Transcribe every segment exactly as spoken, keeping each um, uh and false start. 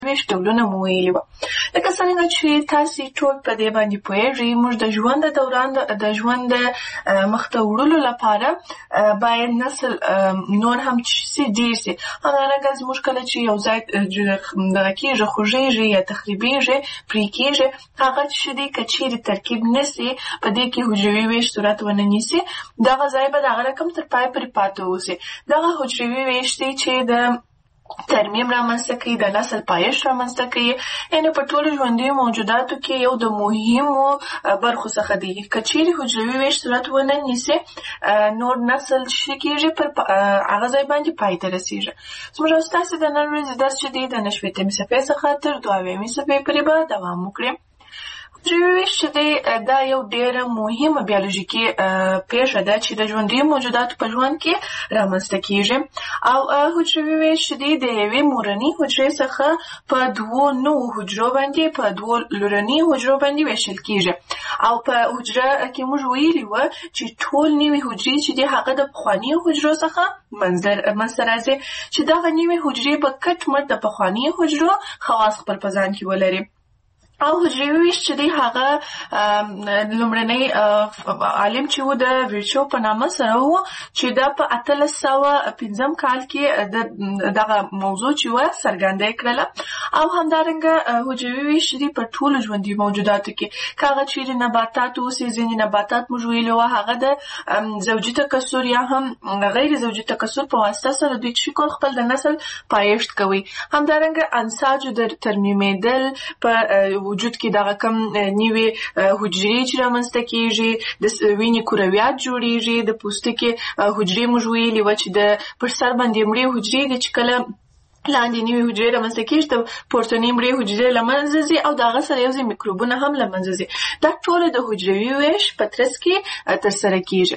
ویش ډولونه مو ویلي وو. لکه څرنګه چې تاسې ټول په دې باندې پوهېږئ، موږ د ژوند د دوران د ژوند د مخته وړلو لپاره باید نسل نور هم چې ډېر سي. همدارنګه زموږ کله چې یو ځای دغه کېږي، خوږېږي یا تخریبېږي، پرې کېږي، هغه چې دی که چېرې ترکیب نه سي، په دې کې حجروي ویش صورت ونه نیسي، دغه ځای به دغه رقم تر پای پورې پاتې اوسي. دغه حجروي ویش دی چې د ترمیم رامنځته کوي، د نسل پایښت رامنځته کوي. یعنې په ټولو ژوندیو موجوداتو کې یو د مهمو برخو څخه دی. که چېرې حجروي ویش صورت ونه نیسي، نور نسل څه کېږي، پر هغه ځای باندې پای ته رسېږي. زموږ او ستاسې د نن ورځې درس چې دی د نهه شپېتمې صفحې څخه تر دوه اویاومې صفحې پورې به دوام وکړي. حجروي ویش چې دی دا یو ډېره مهمه بیولوژیکي پېښه ده چې د ژوندیو موجوداتو په ژوند کې رامنځته کېږي. او حجروي ویش چې دی د یوې مورنۍ حجرې څخه په دوو نوو حجرو باندې په دوو لورنۍ حجرو باندې ویشل کېږي. او په حجره کې موږ ویلي وو چې ټول نوي حجرې چې دی هغه د پخوانیو حجرو څخه منځته راځي، چې دغه نوي حجرې به کټ مټ د پخوانیو حجرو خواص خپل په ځان کې ولري. او حجروي ویش چې دی هغه لومړنی عالم چې و د ویرچو په نامه سره و، چې دا په اتلس سوه پنځم کال کې دغه موضوع چې وه څرګنده یې کړله. او همدارنګه حجروي ویش چې دی په ټولو ژوندي موجوداتو کې، که هغه چېرې نباتات اوسي، ځینې نباتات موږ ویلي وه هغه د زوجي تکثر یا هم غیر زوجي تکثر په واسطه سره دوی چې کول خپل د نسل پایښت کوي. همدارنګه انساجو د ترمیمېدل په وجود کې دغه کم نیوې حجرې چې رامنځته کېږي، د وینې کرویات جوړېږي، د پوستکي حجرې موږ ویلي وه چې د پر سر باندې مړې حجرې دي چې کله لاندې نوې حجرې رامنځته کېږي، د پورتنۍ مړې حجرې له منځه ځي او د هغه سره یو ځای میکروبونه هم له منځه ځي. دا ټوله د حجروي ویش په ترڅ کې ترسره کېږي.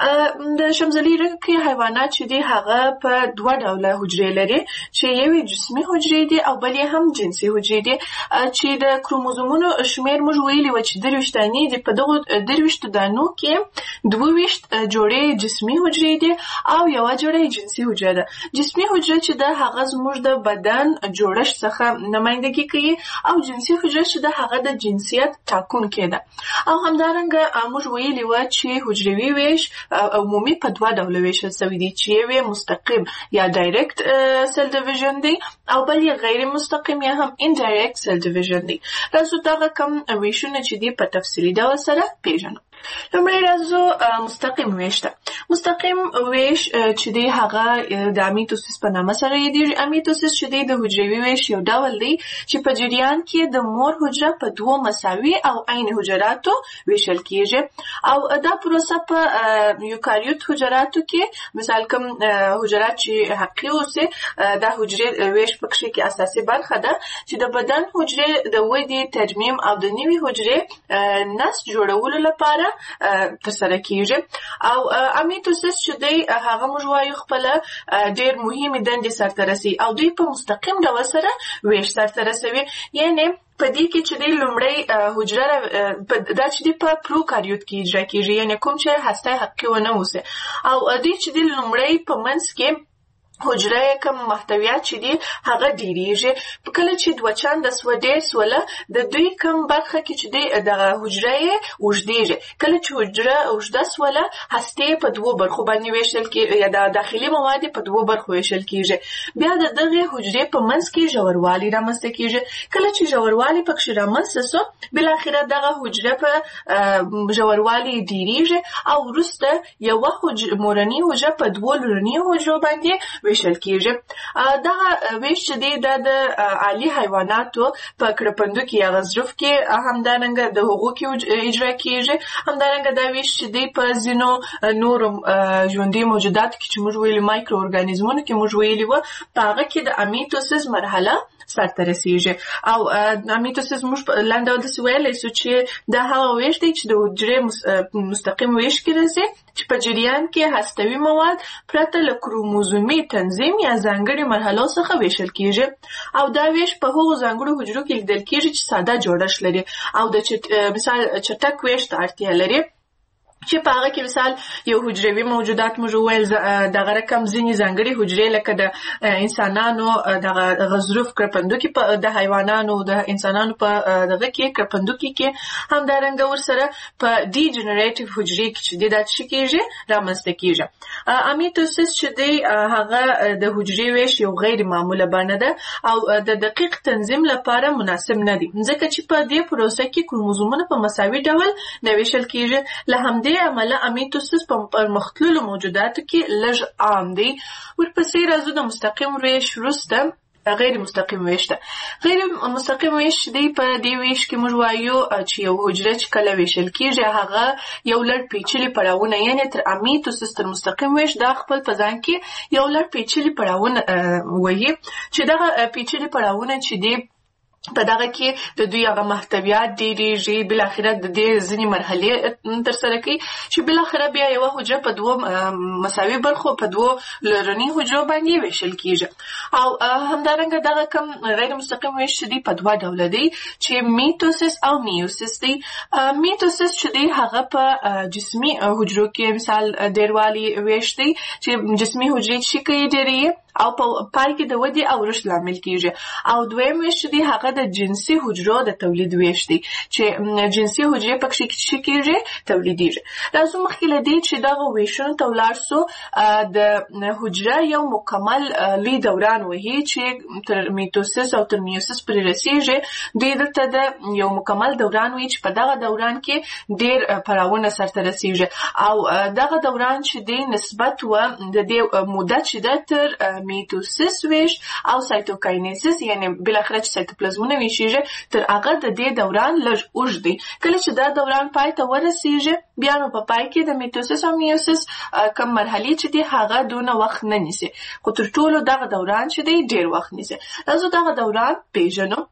د شمزلېدونکي حیوانات چې دي هغه په دوه ډوله حجرې لري، چې یوې جسمي حجرې دي او بل یې هم جنسي حجرې دي. چې د کروموزومونو شمېر موږ ویلي وه چې درویشت دانې دي. په دغو درویشتو دانو کې دوه ویشت جوړې جسمي حجرې دي او یوه جوړه جنسي حجره ده. جسمي حجره چې ده هغه زموږ د بدن جوړښت څخه نمایندګي کوي، او جنسي حجره چې ده هغه د جنسیت ټاکونکې ده. او همدارنګه موږ ویلي وه چې حجروي ویش عمومي په دوه ډوله ویشل سوی دی، چې یو یې مستقیم یا ډایرکټ سیل ډیویژن دی او بل یې غیر مستقیم یا هم انډایرکټ سیل ډیویژن دی. راځو دغه کم ویشونه چې دی په تفصیلي ډول سره پیژنو. لومړی راځو مستقیم ویش ته. مستقیم ویش چې دی هغه د امیتوسیس په نامه سره یادېږي. امیتوسیس چې دی د حجروي ویش یو ډول دی چې په جریان کې د مور حجره په دوو مساوي او عین حجراتو ویشل کېږي. او دا پروسه په یوکاریوت حجراتو کې، مثال کوم حجرات چې حقیقي اوسي، دا حجرې ویش پکښې کې اساسي برخه ده چې د بدن حجرې د ودې، ترمیم او د نوي حجرې نسج جوړولو لپاره ترسره کېږي. او امیتوسیس چې دی هغه موږ وایو خپله ډېر مهمې دندې سرته رسوي او دوی په مستقیم ډول سره ویش سرته رسوي. یعنې په دې کې چې دی لومړی حجره دا چې دی په پروکاریوت کې اجرا کېږي، یعنې کوم چې هسته حقیقي ونه اوسي. او دوی چې دی لومړی په منځ کې حجره کم محتویات چې دي هغه ډیریږي. کله چې دوه چنده سوه ډېر سوله، د دوی کم برخه کې چې دی دغه حجره یې اوږدېږي. کله چې حجره اوږده سوله، هستې په دوو برخو باندې ویشل کېږي، یا د داخلي مواد په دوو برخو ویشل کېږي. بیا د دغې حجرې په منځ کې ژوروالی رامنځته کېږي. کله چې ژوروالی پکښې رامنځته سو، بالاخره دغه حجره په ژوروالی ډیریږي او وروسته یوه مورنۍ حجره په دوو لورنیو حجرو باندې ویشل کېږي. دغه ویش چې دی دا د عالي حیواناتو په کړپندو کې یا غضروف کې همدارنګه د هغو کې اجرا کېږي. همدارنګه دا ویش چې دی په ځینو نورو ژوندي موجوداتو کې چې موږ ویلي مایکرو ارګانیزمونو کې موږ ویلي وه، په هغه کې د امیتوسیس مرحله سرته رسېږي. او امیتوسیس موږ په لنډ ډول داسې ویلی سو چې دا هغه ویش دی چې د حجرې مستقیم ویش کې راځي، چې په جریان کې هستوي مواد پرته له کروموزومي تنظیم یا ځانګړي مرحلو څخه ویشل کېږي. او دا ویش په هغو ځانګړو حجرو کې لیدل کېږي چې ساده جوړښت لري او د مثال چټک ویش ته اړتیا لري. چې په هغه کې مثال یو حجروي موجودات موږ وویل دغه رقم ځینې ځانګړي حجرې لکه د انسانانو دغه غضروف کرپندوکي په د حیوانانو د انسانانو په دغه کې کرپندوکي کې همدارنګه ورسره په ډي جنریټیو حجرې کې چې دا څه کېږي رامنځته کېږي. امیټوسیس چې دی هغه د حجرې ویش یو غیر معموله بڼه ده او د دقیق تنظیم لپاره مناسب نه دي ځکه چې په دې پروسه کې کروموزومونه په مساوي ډول نه ویشل کېږي. له همدې عمله امیټوسیس په پرمختللو موجوداتو کې لږ عام دی. ورپسې راځو د مستقیم ویش وروسته غیر مستقیم ویش ده. غیر مستقیم ویش دی په دې ویش کې موږ وایو چې یو حجره چې کله ویشل کېږي هغه یو لړ پیچلي پړاوونه یعنې تر امیټوسیس تر مستقیم ویش دا خپل په ځان کې یو لړ پیچلي پړاوونه وایي چې دغه پیچلي پړاوونه چې دی په دغه کې د دوی هغه محتویات ډېرېږي بالاخره د دې ځینې مرحلې ترسره کوي چې بالاخره بیا یوه حجره په دوو مساوي برخو په دوو لرني حجرو باندې ویشل کېږي. او همدارنګه دغه کم غیر مستقیم ویش چې دی په دوه ډوله دی چې میټوسیس او میوسیس دی. میټوسیس چې دی هغه په جسمي حجرو کې مثال ډېروالي ویش دی چې جسمي حجرې چې کوي ډېرې او په پای کې د ودې او رشد لامل کېږي. او دویم ویش دی هغه د جنسي حجرو د تولید ویش دی چې جنسي حجرې پکې څه کېږي تولیدېږي. راځو مخکې له دې چې دغه ویشونو ته ولاړ سو د حجره یو مکمل لوی دوران وهي چې تر میټوسیس او تر میوسیس پورې رسېږي. دوی دلته د یو مکمل دوران وي چې په دغه دوران کې ډېر پړاوونه سرته رسېږي او دغه دوران چې دی نسبت و د دې موده چې ده تر میټوسیس ویش او سایتوکاینیسیس یعنی بالاخره چې سایتوپلازمونه ویشيږي تر هغه د دې دوران لږ اوږد دی. کله چې دا دوران پای ته ورسېږي بیا نو په پای کې د میټوسیس او میوسیس کم مرحلې چې دی هغه دونه وخت نه نیسي خو تر ټولو دغه دوران چې دی ډېر وخت نیسي. راځو دغه دوران پیژنو.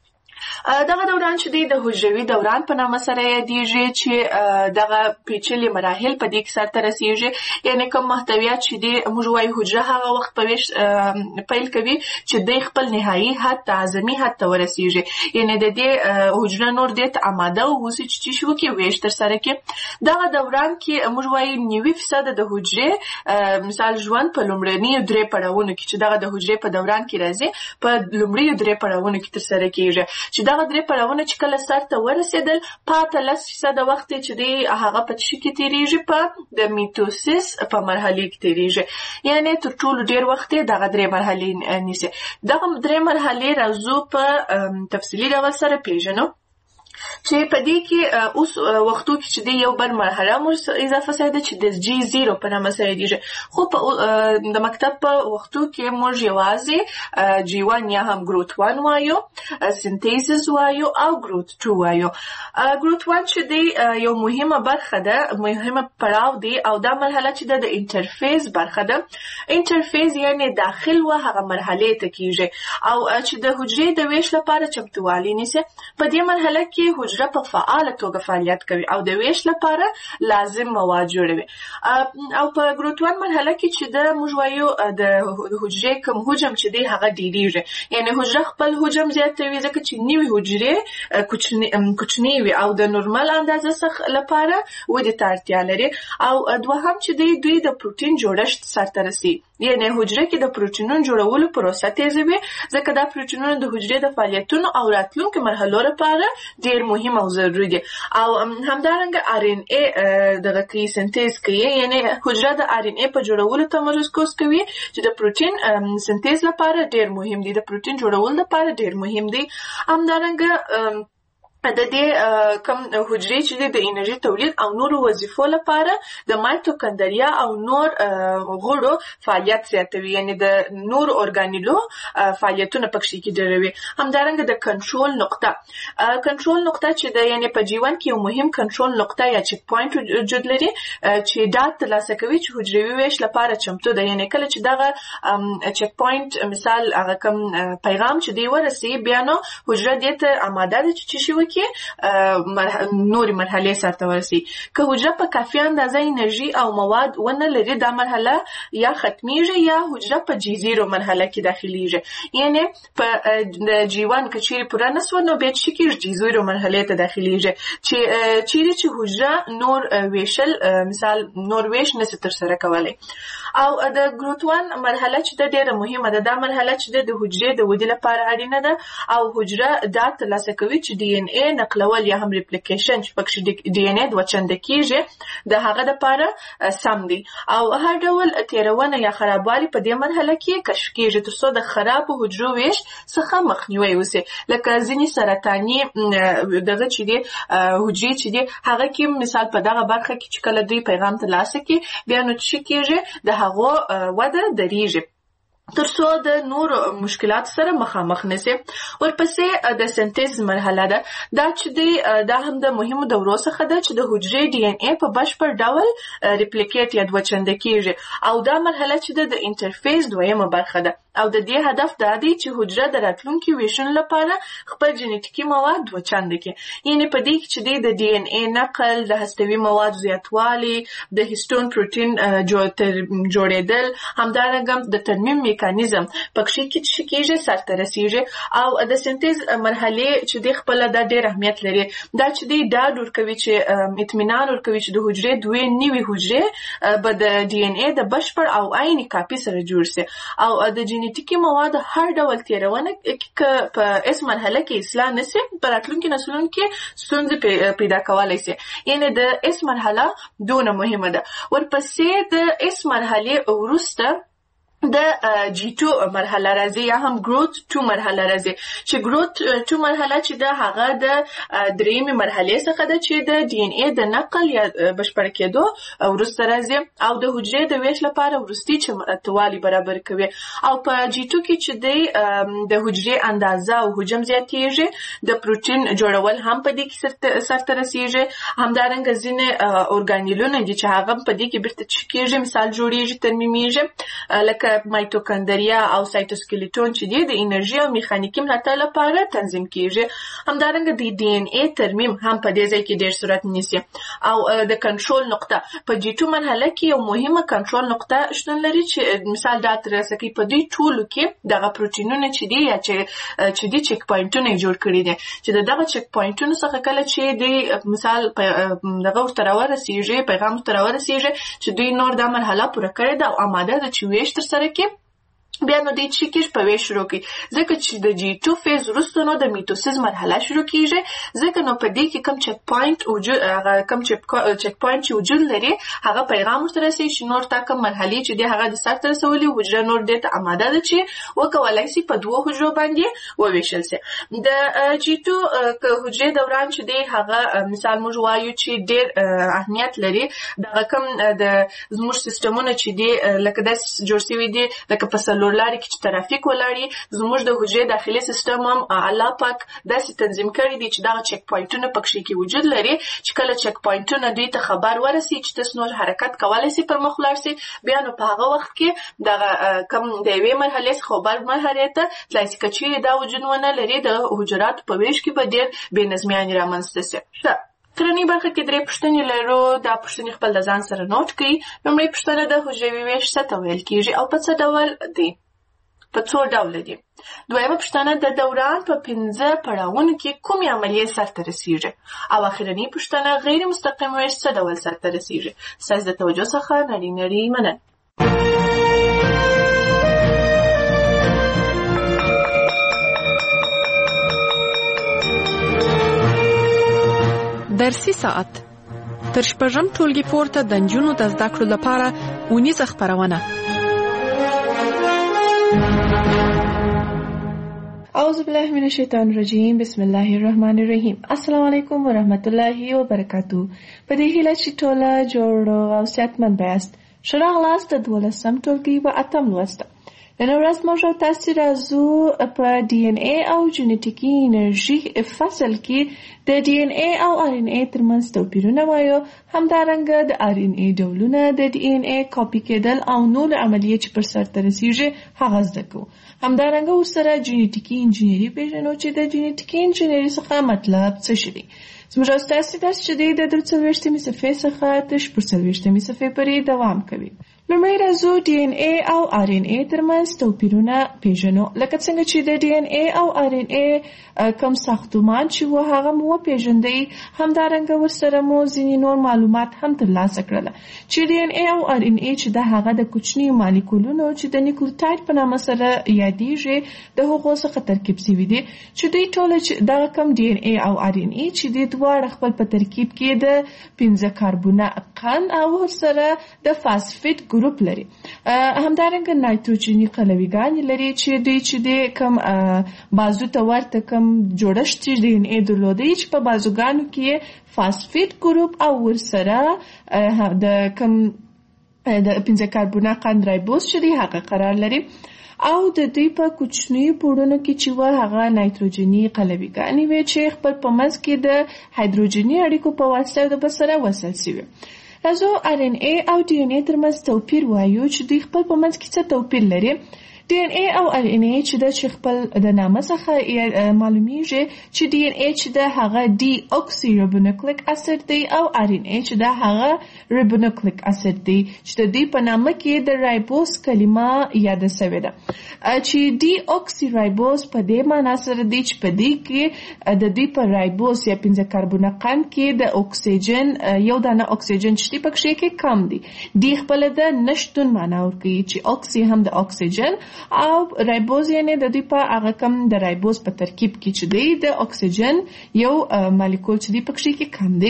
دغه دوران چې دی د حجروي دوران په نامه سره یادېږي چې دغه پیچلي مراحل په دې کې سرته رسېږي یعنې کوم محتویات چې دی موږ وایو حجره هغه وخت په ویش پیل کوي چې دی خپل نهایي حد ته اعظمي حد ته ورسېږي یعنې د دې حجره نور دې ته اماده واوسي چې څه وکړي ویش ترسره کړي. دغه دوران کې موږ وایو نوي فیصده د حجرې مثال ژوند په لومړنیو درې پړاوونو کې چې دغه د حجرې په دوران کې راځي په لومړیو درې پړاوونو کې ترسره کېږي چې دغه درې پړاوونه چې کله سر ته ورسېدل پاته لس فیصده وخت چې دی هغه په څه کې تېرېږي په د میټوسیس په مرحلې کې تېرېږي یعنې تر ټولو ډېر وخت یې دغه درې مرحلې نیسي. دغه درې مرحلې راځو په تفصیلي ډول سره پیژنو چې په دې کې اوس وختو کې چې د یو بل مرحله مو اضافه شوې ده چې د جی زیرو په نامه سره یادېږي خو په د مکتب په وختو کې موږ یوازې جی وان یا هم ګروت وان وایو سنتیزس وایو او ګروت ټو وایو. ګروت وان چې دی یو مهمه برخه ده مهمه پړاو دی او دا مرحله چې ده د انټرفیس برخه ده. انټرفیس یعنې داخل و هغه مرحلې ته کېږي او چې د حجرې د ویش لپاره چمتووالی نیسي. په دې مرحله کې حجره په فعاله توګه فعالیت کوي او د ویش لپاره لازم مواد جوړوي. او په ګروت وان مرحله کې چې د موږ وایو د حجرې کوم حجم چې دی هغه ډېرېږي یعنې حجره خپل حجم زیاتوي ځکه چې نوې حجرې کوچنۍ وي او د نورمال اندازه څخه لپاره ودې ته اړتیا لري. او دوهم چې دی دوی د پروټین جوړښت سرته رسي یعنې حجره کې د پروټینونو جوړولو پروسه تیزوي ځکه دا پروټینونه د حجرې د فعالیتونو او راتلونکو مرحلو لپاره ډېر مهم او ضروري دي. او همدارنګه آر ان اے دغه کوي سنتیز کوي یعنې حجره د آر ان اے په جوړولو تمرکز کوي چې د پروټین سنتیز لپاره ډېر مهم دي د پروټین جوړولو لپاره ډېر مهم دي. همدارنګه د دې کم حجرې چې د انرژي تولید او نورو وظیفو لپاره د مایټوکاندریا او نور غړو فعالیت زیاتوي یعنې د نور اورګانیلو فعالیتونه پکې کې ډېروي. همدارنګه د کنټرول نقطه کنټرول نقطه چې د یعنې په جیوان کې یو مهم کنټرول نقطه یا چک پوینټ وجود لري چې ډاټ ترلاسه کوي چې حجروي ویش لپاره چمتو ده یعنې کله چې دغه چک پوینټ مثال هغه کم پیغام چې دی ورسي بیا نو حجره دې ته اماده ده چې څه کې نوري مرحله سره ورسي. که حجره په کافي اندازه انرژي او مواد ونه لري دا مرحله یا ختميږي یا حجره په جی زیرو مرحله کې داخليږي. یعنی په جی واحد کې چیرې پوره نسو نو به چې کې جی زیرو مرحله ته داخليږي چې چیرې چې حجره نور ویشل مثال نور ویش نسي تر سره کولای. او د ګروت واحد مرحله چې د ډیره مهمه ده دا مرحله چې د حجرې د ودې لپاره اړینه ده او حجره دا ترلاسه کوي چې ډي ان اي نقلول یا هم ریپلیکیشن چې پکې ډي ان اي د وچند کیږي د هغه لپاره سم دي. او هر ډول تیرونه یا خرابوالي په دې مرحله کې کشف کیږي ترڅو د خراب حجرو ویش څخه مخنیوي وشي. لکه ځینې سرطاني دغه چې دي حجرې چې دي هغه کې مثال په دغه برخه کې چې کله دوی پیغام ترلاسه کوي بیا نو چې کیږي د هغه وده دریږي ترڅو د نور مشکلات سره مخامخ نشي. ورپسې د سنتیز مرحله ده دا چې دی دا هم د مهمو دورو څخه ده چې د حجرې ډي ان اي په بشپړ ډول ریپلیکیټ یا دوچنده کیږي او دا مرحله چې د انټرفیس دویمه برخه ده او د دې هدف دا دی چې حجره د راتلونکي ویشن لپاره خپل جنټیکي مواد دوچنده کړي. یعنی په دې کې چې دی د ډي ان اي نقل د هستوي مواد زیاتوالی د هیستون پروتین جوړېدل همدارنګه د ترمیم میکانیزم پکې کې چې کېږي سرته رسیږي. او د سنتیز مرحله چې د خپل د ډېر اهمیت لري دا چې دی دا ډور کوي چې اطمینان ورکوي چې د حجرې دوی نیوي حجرې به د ډي ان اي د بشپړ او عیني کاپي سره جوړ شي او د جنټیکي مواد هر ډول تیرونه کې په اس مرحله کې اصلاح نشي په راتلونکي نسلونو کې ستونزې پیدا کولای شي. یعنی د اس مرحله دونه مهمه ده. ورپسې د اس مرحله وروسته د جی ټو مرحله راځي یا هم ګروت ټو مرحله راځي چې ګروت ټو مرحله چې د هغه د دریمه مرحله څخه ده چې د ډي ان اي د نقل یا بشپړ کېدو ورسته راځي او د حجرې د ویش لپاره ورستي چې توالي برابر کوي. او په جی ټو کې چې د د حجرې اندازه او حجم زیاتېږي د پروتین جوړول هم په دې کې سرته رسیږي. همدارنګه ځینې اورګانیلونه دي چې هغه په دې کې بیرته کېږي مثال جوړیږي ترمیمیږي لکه مایټوکاندریا او سایټوسکلیټون چې دی د انرژي او میخانیکي ملاتړ لپاره تنظیم کیږي. همدارنګه د ډي ان اي ترمیم هم په دې ځای کې ډېر صورت نیسي. او د کنټرول نقطه په جی ټو مرحله کې یو مهمه کنټرول نقطه شتون لري چې مثال دا ترسه کوي په دې ټولو کې دغه پروتینونه چې دی یا چې چې دی چک پوینټونه جوړ کړی دي چې دغه چک پوینټونو څخه کله چې دی مثال دغه ورته ورسیږي پیغام ورته ورسیږي چې دوی نور د مرحله پوره کړې ده او آماده ده چې ویش تر سره کې بیا نو د چې کې په ویش شروع کی ځکه چې د جی ټو فیز وروسته نو د میټوسیس مرحله شروع کیږي ځکه نو په دې کې کم چک پوینټ وجود هغه کم چک چک پوینټ چې وجود لري هغه پیغام سره سي چې نور تا کم مرحله چې د هغه د سر تر رسولي حجره نور د ته آماده ده چې وکولای شي په دوه حجرو باندې وویشل شي. د جی ټو که حجره دوران چې دی هغه مثال موږ وایو چې ډېر اهمیت لري دا کم د زموږ سیستمونه چې دی لکه د جوړ شوی دی لکه په لاري کې چې ترافیک ولاړی زموږ د حجرې داخلي سیستم هم الله پاک داسې تنظیم کړی دی چې دا چک پوینټونه پکې کې وجود لري چې کله چک پوینټونه دوی ته خبر ورسي چې تاسو نور حرکت کولای شئ پر مخ لاړ شئ بیا نو په هغه وخت کې دا کم د یوې مرحلې څخه خبر مرحله ته تلای شي چې دا وجود ونه لري د حجرات په ویش کې به ډېر بې نظمیان رامنځته شي. ترنی برخه کې درې پوښتنې لرو. دا پوښتنې خپل د ځان سره نوٹ کړئ. لومړی پوښتنه د حجروي ویش څه ته ویل کیږي او په څه ډول دی په څو ډول دي. دویمه پوښتنه د دوران په پنځه پړاوونو کې کومې عملیې سرته رسیږي او اخرنی پوښتنه غیر مستقیم ویش څه ډول سرته رسیږي. ستاسو د توجه څخه نړۍ نړۍ مننه. درسي ساعت تر شپږم ټولګي پورته د نجونو د زده کړو لپاره اونیزه خپرونه. اعوذ بالله من الشیطان الرجیم بسم الله الرحمن الرحیم. السلام علیکم ورحمت الله وبرکاتہ. په دې هیله چې ټوله جوړ او صحتمند یاست. ښه راغلاست د دولسم ټولګي په اتم لوست نن ورځ موږ او تاسو راځو په ډي ان اي او جینټیکي انرژي فصل کې د ډي ان اي او ار ان اي ترمنځ توپیرونه وایو. همدارنګه د ار ان اي ډولونه، د ډي ان اي کاپي کېدل او نور عملیې چې پر سرته رسیږي هغه زده کوو. همدارنګه ورسره جینټیکي انجینري پیژنو چې د جینټیکي انجینري څخه مطلب څه شي دی. زموږ او ستاسو درس چې دی د درې څلوېښتمې صفحې څخه تر شپږ څلوېښتمې صفحې پورې دوام کوي. لومړی راځو ډي ان اي او ار ان اي ترمنځ توپیرونه پیژنو. لکه څنګه چې د ډي ان اي او ار ان اي کوم ساختمان چې و هغه مو وپیژندئ، همدارنګه ورسره مو ځینې نور معلومات هم ترلاسه کړل چې ډي ان اي او ار ان اي چې د هغه د کوچنیو مالیکولونو چې د نیوکلیوټاید په نامه سره یادیږي د هغو څخه ترکیب شوي دي، چې دوی ټول دغه کوم ډي ان اي او ار ان اي چې دوی دواړه خپل په ترکیب کې د پنځه کاربونه قند او ورسره د فاسفیټ ګروپ لري. همدارنګه نایتروجني قلویګانې لري چې دوی چې د کوم بازو ته ورته کوم جوړښت چې ډي ان اي درلودی چې په بازوګانو کې فاسفیټ ګروپ او ورسره د کوم د پنځه کاربونه قند رایبوز چې دی هغه قرار لري، او د دوی په کوچنیو پوړونو کې چې و هغه نایتروجني قلویګانې وي چې خپل په منځ کې د هایدروجني اړیکو په واسطه د بل سره وصل شوي. راځو ار ان اي او ډي ان اي ترمنځ توپیر وایو چې دوی خپل په منځ کې څه توپیر لري. ډي ان اي او ار ان اي چې د خپل د نامه څخه معلومیږي چې ډي ان اي چې د هغه ډي اوکسي رایبونوکلیک اسید دی او ار ان اي چې د هغه رایبونوکلیک اسید دی چې د دې په نامه کې د رایبوز کلمه یاد شوې ده، چې ډي اوکسي رایبوز په دې معنی سره دی چې په دې کې د دې په رایبوز یا پنځه کاربونه قند کې د اکسیجن یو دانه اکسیجن چې پکې کې کم دی. دی خپل د نشټون معنی ورکوي چې اوکسي هم د اکسیجن او رایبوز یعنی د دې په هغه کم د رایبوز په ترکیب کې چې دی د اکسیجن یو مالیکول چې دی پکې کې کم دی،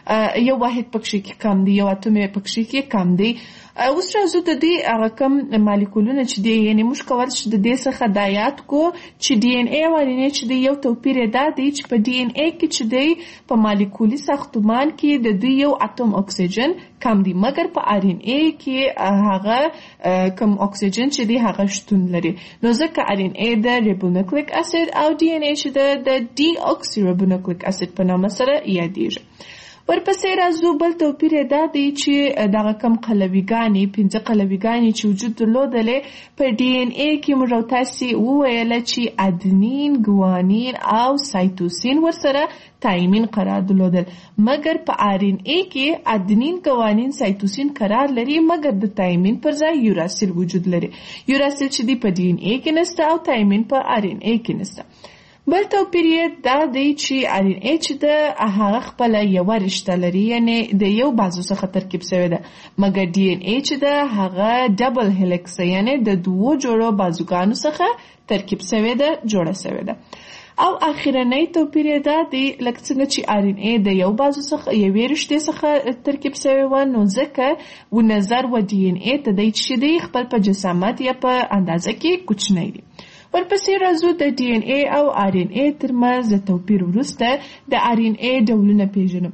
یو واحد پکې کې کم دی، یو اتوم پکې کې کم دی. اوس راځو د دې هغه کم مالیکولونه چې دی یعنی موږ کول چې د دې څخه د یاد کو چې ډي ان اي او ار ان اي چې دی یو توپیر دا دی چې په ډي ان اي کې چې دی په مالیکولي ساختمان کې د دوی یو اتوم اکسیجن کم دی، مګر په ار ان اي کې هغه کم اکسیجن چې دی هغه شتون لري. نو ځکه ار ان اي د رایبونوکلیک اسید او ډي ان اي چې د ډي اوکسي رایبونوکلیک اسید په نامه سره یادیږي. ورپسې راځو بل توپیر دا دی چې دغه کم قلویګانې پنځه قلویګانې چې وجود درلودلې په ډي ان اي کې موږ تاسو وویل چې ادنین، ګوانین او سایتوسین ورسره تایمین قرار درلودل، مګر په ار ان اي کې ادنین، ګوانین، سایتوسین قرار لري مګر د تایمین پر ځای یوراسیل وجود لري. یوراسیل چې دی په ډي ان اي کې نشته او تایمین په ار ان اي کې نشته. بل توپیر دا دی چې ار ان اي چې د هغه خپل یو رشته لري یعنی د یو بازو څخه ترکیب شوی ده، مګر ډي ان اي چې د هغه ډبل هلیکس یعنی د دوو جوړو بازوګانو څخه ترکیب شوی ده، جوړه شوی ده. او اخیرنی توپیر دا دی لکه څنګه چې ار ان اي د یو بازو څخه یوې رشتې څخه ترکیب شوی و، نو ځکه و نظر و ډي ان اي ته دی چې دی خپل په جسامت یا په اندازه کې کوچنی دی. ورپسې راځو د ډي ان اي او ار ان اي ترمنځ د توپیر وروسته د ار ان اي ډولونه پیژنو.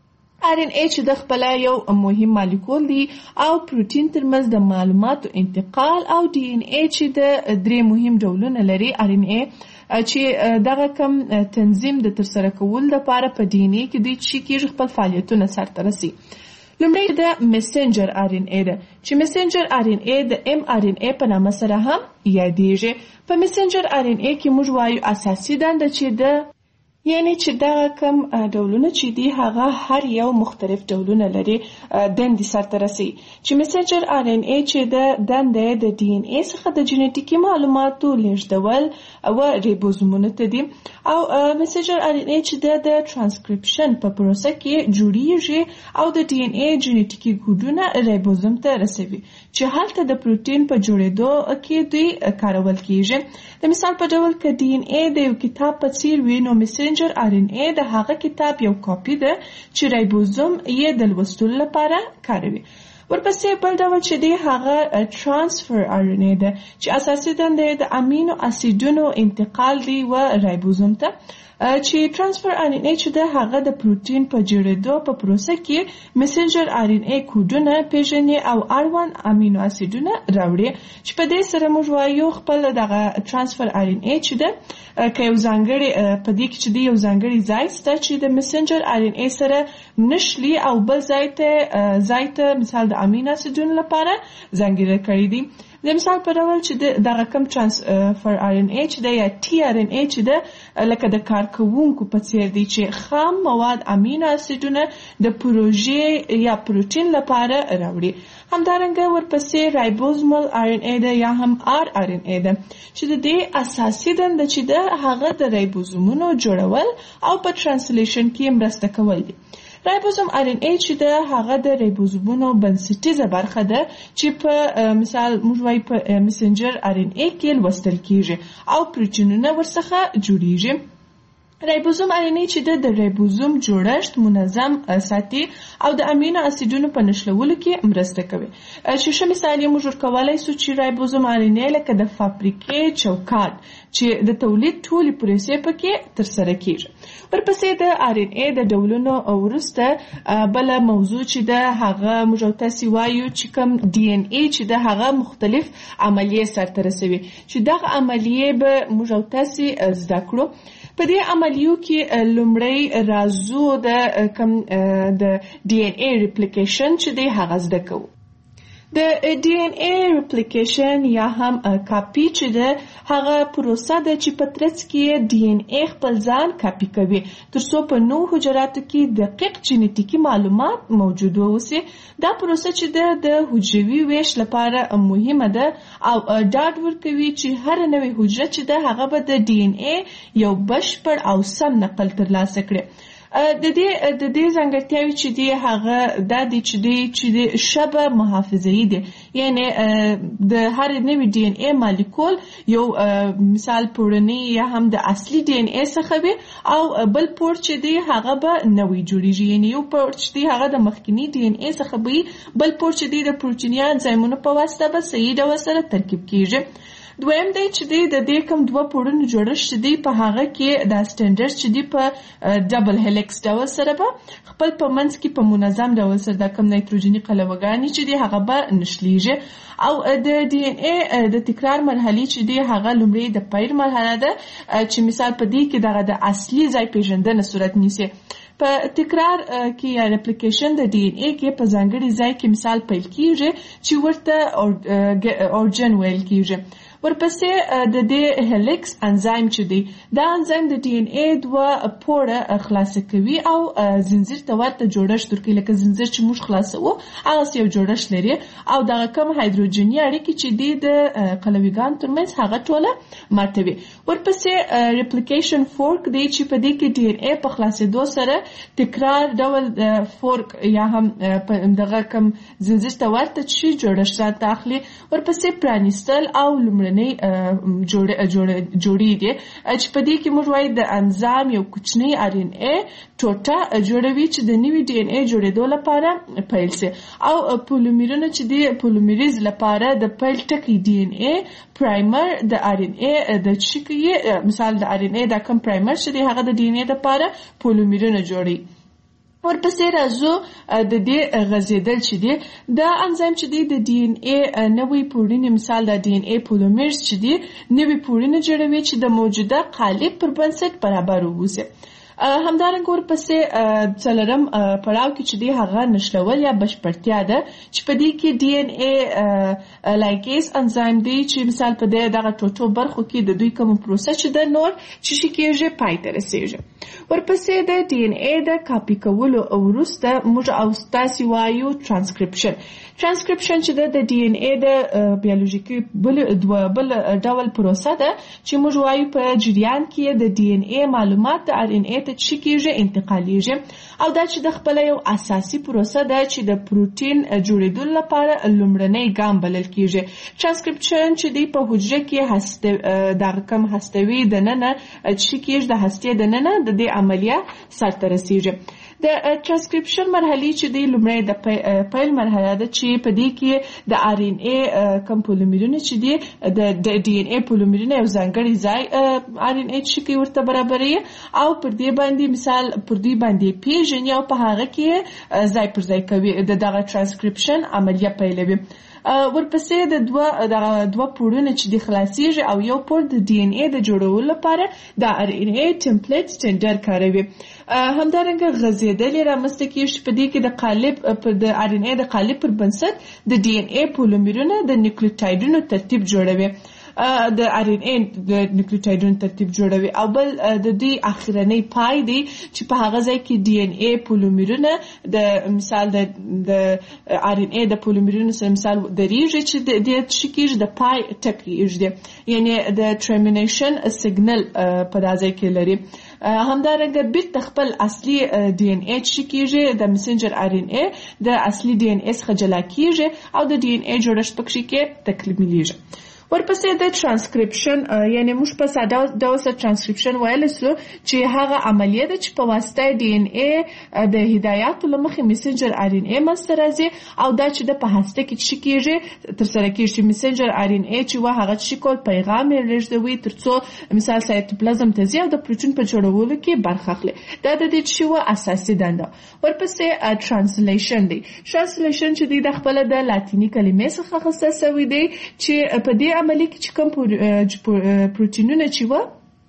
ار ان اي چې د خپل یو مهم مالیکول دی او پروتین ترمنځ د معلوماتو انتقال، او ډي ان اي چې د درې مهم ډولونه لري. ار ان اي چې دغه کم تنظیم د ترسره کول لپاره په ډي ان اي کې دوی چې کېږي خپل فعالیتونه سرته رسي. لومړی د میسنجر ار ان اي ده چې میسنجر ار ان اي د ام ار ان اي په نامه سره هم یادیږي. په میسنجر ار ان اي کې موږ وایو اساسي دنده چې ده یعنی چې دا کم ډولونه چې دی هغه هر یو مختلف ډولونه لري دندې سرته رسي. چې میسنجر ار ان اي چې د دنده د ډي ان اي څخه د جینټیکي معلوماتو لیږدول او ریبوزومونو ته دي، او میسنجر ار ان اي چې د ترانسکریپشن په پروسه کې جوړیږي او د ډي ان اي جینټیکي کوډونه ریبوزوم ته رسوي چې هلته د پروتین په جوړېدو کې دوی کارول کیږي. د مثال په ډول که ډي ان اي د یو کتاب په څیر وي، نو میسنجر ار ان اي د هغه کتاب یو کاپی ده چې رایبوزوم یې د لوستلو لپاره کاروي. ورپسې بل ډول چې دی هغه ترانسفر آر ان اے ده چې اساسي دنده د امینو اسیدونو انتقال دی و رایبوزوم ته چې ترانسفر آر ان اے چې ده هغه د پروتین په جوړېدو په پروسه کې مسنجر آر ان اے کوډونه پیژني او آر وان امینو اسیدونه راوړي چې په دې سره موږ وایو خپل دغه ترانسفر آر ان اے چې ده که یو ځانګړی په دې کې چې دی یو ځانګړی ځای شته چې د مسنجر آر ان اے سره نشلی او بل ځای ته ځای ته مثال د امینو اسیدونو لپاره ځانګړی کړی دي. د مثال په ډول چې دغه کم ترانسفر آر ان اے چې دی یا ټي آر ان اے چې ده لکه د کارکوونکو په څیر دی چې خام مواد امینو اسیدونه د پروژې یا پروتین لپاره راوړي. همدارنګه ورپسې رایبوزومل آر ان اے ده یا هم آر آر ان اے ده چې د دې اساسي دنده چې ده هغه د رایبوزومونو جوړول او په ترانسلیشن کې مرسته کول دي. رایبوزوم آر ان اے چې ده هغه د رایبوزومونو بنسټیزه برخه ده چې په مثال موږ وایو په مسنجر آر ان اے کې لوستل کیږي او پروتینونه ورڅخه جوړیږي. رایبوزوم آر ان اے چې ده د رایبوزوم جوړښت منظم ساتي او د امینو اسیدونو په نښلولو کې مرسته کوي. چې ښه مثال یې موږ ورکولی سو چې رایبوزوم آر ان اے لکه د فابریکې چوکاټ چې د تولید ټولې پروسې پکې ترسره کیږي. ورپسې د آر ان اے د ډولونو وروسته بله موضوع چې ده هغه موږ او تاسې وایو چې کوم ډي ان اے چې ده هغه مختلف عملیې سرته رسوي چې دغه عملیې به موږ او تاسې زده کړو. په دې عملیو کې لومړی رازو د کوم د ډي ان اے ریپلیکیشن چې دی هغه زده کوو. د ډي ان اے ریپلیکیشن یا هم کاپی چې ده هغه پروسه ده چې په ترڅ کې ډي ان اے خپل ځان کاپی کوي تر څو په نو حجراتو کې دقیق جینیټیکي معلومات موجود واوسي. دا پروسه چې ده د حجروي ویش لپاره مهمه ده او ډاډ ورکوي چې هر نوې حجره چې ده هغه به د ډي ان اے یو بشپړ او سم نقل ترلاسه کړي. د دې د دې ځانګړتیاوې چې دی هغه دا دی چې دی چې دی شبه محافظه‌ای دی، یعنی د هر نوې ډي ان اے مالیکول یو مثال پوړنی یا هم د اصلي ډي ان اے څخه وي او بل پور چې دی هغه به نوې جوړیږي، یعنی یو پور چې دی هغه د مخکینی ډي ان اے څخه وي، بل پور چې دی د پروتینیا انزایمونو په واسطه به صحیح ډول سره ترکیب کیږي. دویم دی چې دی د دې کوم دوه پوړونو جوړښت دی په هغه کې د سټنډرډ چې دی په ډبل هلیکس ډول سره به خپل په منځ کې په منظم ډول سره د کوم نایتروجني قلوهګانې چې دی هغه به نښلیږي او د ډي ان اے د تکرار مرحلې چې دی هغه لومړی د پیر مرحله ده چې مثال په دې کې دغه د اصلي ځای پیژندنه صورت نیسي. په تکرار کې یا ریپلیکیشن د ډي ان اے کې په ځانګړي ځای کې مثال پیل کیږي چې ورته اورجن ویل کیږي. ورپسې د دې هلیکس انزایم چې دی دا انزایم د ډي ان اے دوه پوړه خلاصه کوي او زنجیر ته ورته جوړښت ورکوي، لکه زنجیر چې موږ خلاصوو هغه یو جوړښت لري او دغه کوم هایدروجني اړیکې چې دی د قلویګانو ترمنځ هغه ټوله ماتوي. ورپسې ریپلیکیشن فورک دی چې په دې کې ډي ان اے په خلاصېدو سره تکرار ډول فورک یا هم دغه کوم زنجیر ته ورته چې جوړښت راته اخلي. ورپسې پرانیستل او لومړی جوړی دی چې په دې کې موږ وایي د انزایم یو کوچنی آر ان اے ټوټه جوړوي چې د نوي ډي ان اے جوړېدو لپاره پیل سي او پولیمرونه چې دی پولیمریز لپاره د پیل ټکی ډي ان اے پرایمر د آر ان اے د چکی مثال د آر ان اے د کم پرایمر چې دی هغه د ډي ان اے لپاره پولیمرونه جوړي. ورپسې راځو د دې غځېدل چې دی دا انزایم چې دی د ډي ان اے نوې پوړنې مثال د ډي ان اے پولیمرز چې دی نوې پوړنې جوړوي چې د موجوده قالب پر بنسټ برابر ووسي. همدارنګه ورپسې څلورم پړاو کې چې دی هغه نښلول یا بشپړتیا ده چې په دې کې ډي ان اے لایګیز انزایم دی چې مثال په دې دغه ټوټو برخو کې د دوی کوم پروسه چې د نور چې شي کېږي پای ته رسېږي. ورپسې د ډي ان اے د کاپي کولو وروسته موږ او تاسې وایو ترانسکریپشن. ترانسکریپشن چې د ډي ان اے د بیولوژیکي بل بل ډول پروسه ده چې موږ وایو په جریان کې د ډي ان اے معلومات د آر ان اے ته چې کېږي انتقالیږي او دا چې د خپل یو اساسي پروسه ده چې د پروتین جوړېدو لپاره لومړنی ګام بلل کېږي. ترانسکریپشن چې دی په حجره کې هسته د کم هستوي د ننه چې کېږي د هستې د ننه د دې عملیه سرته رسیږي. د ترانسکریپشن مرحله چې د لومړی د پیل مرحله ده چې په دې کې د آر ان اے کوم پولیمرونه چې دي د ډي ان اے پولیمرونه یو ځانګړي ځای آر ان اے چې کې ورته برابري او پر دې باندې مثال پر دې باندې پیژني او په هغه کې ځای پر ځای کوي د دغه ترانسکریپشن عملیه پیلوي. ورپسې د دوه د دوه پوړونه چې د خلاصيږي او یو پوړ د ډي ان اے د جوړولو لپاره د آر ان اے ټمپلیټ سټنډرډ کاروي. همدارنګه غځېدلې رامنځته کېږي په دې کې د قالب پر د آر ان اے د قالب پر بنسټ د ډي ان اے پولیمرونه د نیوکلیوټایډونو ترتیب جوړوي د آر ان اے د نیوکلیوټایډونو ترتیب جوړوي او بل د دې اخرنۍ پای دی چې په هغه ځای کې ډي ان اے پولیمرونه د مثال د د آر ان اے د پولیمرونو سره مثال درېږي چې د دې څه کېږي د پای ټکی یعنی د ټرمینیشن سیګنل په دې ځای کې لري. همدارنګه بیرته خپل اصلي ډي ان اے چې کېږي د میسنجر آر ان اے د اصلي ډي ان اے څخه جلا کېږي او د ډي ان اے جوړښت پکې کې تکمیلېږي. ورپسې د ترانسکریپشن یعنی موږ په ساده ډول سره ترانسکریپشن ویل سو چې هغه عملیه ده چې په واسطه ډي ان اے د هدایاتو لمخې میسنجر آر ان اے منځته راځي او دا چې د په هسته کې چې کېږي تر سره کېږي چې میسنجر آر ان اے چې وا هغه چې کول پیغام یې لېږدوي ترڅو مثال سایتوپلازم ته ځي او د پروتین په جوړولو کې برخه اخلي. دا د دې چې وا اساسي دنده. ورپسې ترانسلیشن دی. ترانسلیشن چې د خپل د لاتینی کلمې څخه اخیستل شوی دی چې په دې عملیه کې چې کوم پروتینونه چې و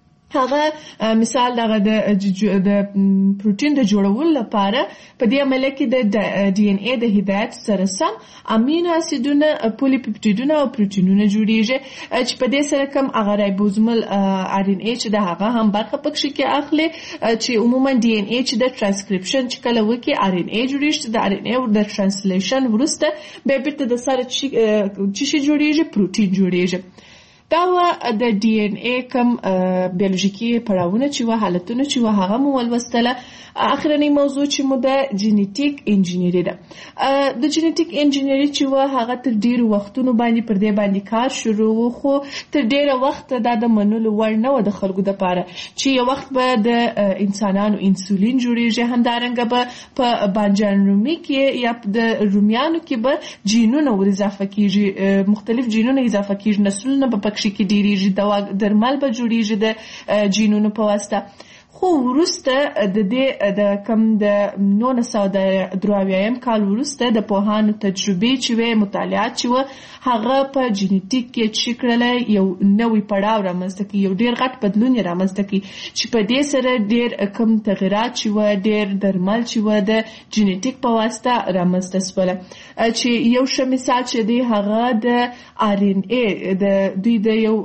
هغه مثال دغه د پروتین د جوړولو لپاره په دې عملیه کې د ډي ان اے د هدایت سره سم امینو اسیدونه پولیپپټیدونه او پروتینونه جوړیږي چې په دې سره کوم هغه رایبوزومل آر ان اے چې د هغه هم برخه پکې کې اخلي چې عموما ډي ان اے چې د ترانسکریپشن چې کله وکي آر ان اے جوړیږي د آر ان اے او د ترانسلیشن وروسته به بیرته د سره چې شي جوړیږي پروتین جوړیږي. دا و د ډي ان اے کوم بیولوژیکي پړاوونه چې و حالتونه چې و هغه مو ولوستله. اخرنی موضوع چې مو د جینیټیک انجینری ده. د جینیټیک انجینری چې و هغه تر ډیرو وختونو باندې پر دې باندې کار شروع خو تر ډیره وخت دا د منلو وړ نه و د خلکو لپاره چې یو وخت به د انسانانو انسولین جوړیږي. همدارنګه به په بانجان رومي کې یا د رومیانو کې به جینونه ور اضافه کیږي، مختلف جینونه اضافه کیږي، نسلونه به پکې کې ډیریږي، دوا درمل به جوړیږي د جینونو په واسطه. خو وروسته د دې د کم د نولس سوه درې اویایم کال وروسته د پوهانو تجربې چې وې مطالعات چې وه هغه په جینیټیک کې چې کړله یو نوی پړاو رامنځته کړي، یو ډېر غټ بدلون یې رامنځته کړي چې په دې سره ډېر کم تغیرات چې وه، ډېر درمل چې وه د جینیټیک په واسطه رامنځته شوله. چې یو ښه مثال چې دی هغه د آر ان اے د دوی د یو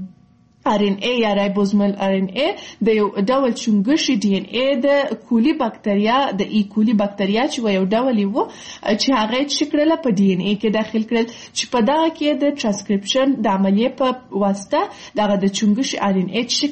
آر ان اے یا رایبوزومل آر ان اے د یو ډول چونګښي ډي ان اے د کولی بکتریا د ای کولی بکتریا چې یو ډول وو چې هغه چې کړله په ډي ان اے کې داخل کړل چې په دغه کې د ترانسکریپشن د عملیې په واسطه دغه د چونګښي آر ان اے چې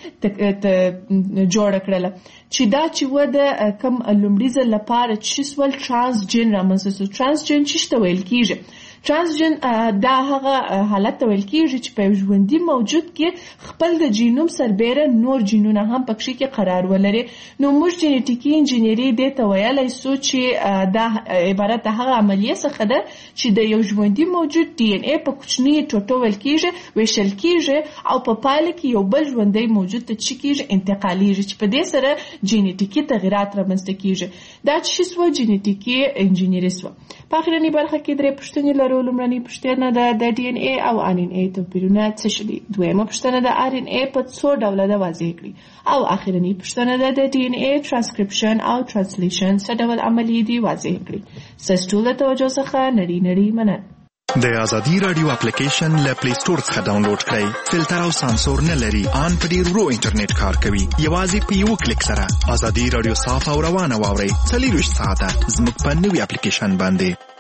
کړله جوړ کړله چې دا چې و د کم لومړي ځل لپاره چې سول ترانسجن رامنځته شو. ترانسجن څه ته ویل کیږي؟ ترانسجن دا هغه حالت ته ویل کېږي چې په ژوندي موجود کې خپل د جینوم سربیره نور جینونه هم پکې کې قرار ولري. نو موږ جینیټیکي انجینری دې ته ویلی سو چې دا عبارت د هغه عملیې څخه ده چې د یو ژوندي موجود ډي ان اے په کوچنیو ټوټو ویل کېږي، ویشل کېږي او په پایله کې یو بل ژوندی موجود ته چې کېږي انتقالیږي چې په دې سره جینیټیکي تغیرات رامنځته کېږي. دا چې سوه جینیټیکي انجینری سوه. په اخرنۍ برخه کې درې پوښتنې لرو. لومړنۍ پوښتنه ده د ډي ان اے او آر ان اے توپیرونه څه شي دي؟ دویمه پوښتنه د آر ان اے په څو ډوله ده واضح کړي او اخرنۍ پوښتنه ده د ډي ان اے ترانسکریپشن او ترانسلیشن څه ډول عملیې دي واضح کړي. ستاسو ټول د توجه څخه نړۍ نړۍ مننه. د ازادي رادیو اپلیکیشن له پلی سٹور څخه ډاونلوډ کړئ. فلټر او سانسور نه لري، ان په ډیر ورو انټرنیټ کار کوي. یوازې په یو کلیک سره ازادي رادیو صاف او روانه واورئ. څلور ویشت ساعته زموږ په نوي اپلیکیشن باندې.